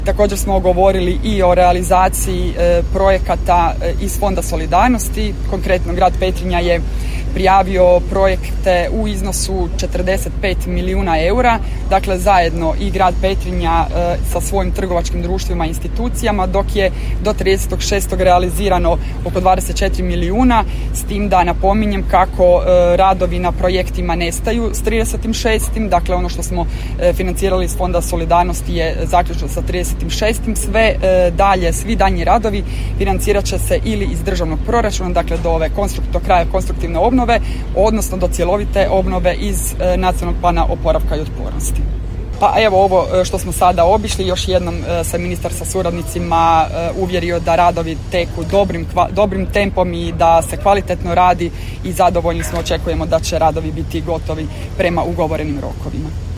Također smo govorili i o realizaciji projekata iz Fonda solidarnosti. Konkretno grad Petrinja je prijavio projekte u iznosu 45 milijuna eura, dakle zajedno i grad Petrinja sa svojim trgovačkim društvima i institucijama, dok je do 30.6. realizirano oko 24 milijuna, s tim da napominjem kako radovi na projektima nestaju s 30.6. Dakle ono što smo financirali iz Fonda solidarnosti je zaključno sa 30.6. Svi daljnji radovi financirat će se ili iz državnog proračuna, dakle do kraja konstruktivne obnove, odnosno do cjelovite obnove iz Nacionalnog plana oporavka i otpornosti. Pa evo ovo što smo sada obišli, još jednom se ministar sa suradnicima uvjerio da radovi teku dobrim tempom i da se kvalitetno radi i zadovoljni smo, očekujemo da će radovi biti gotovi prema ugovorenim rokovima.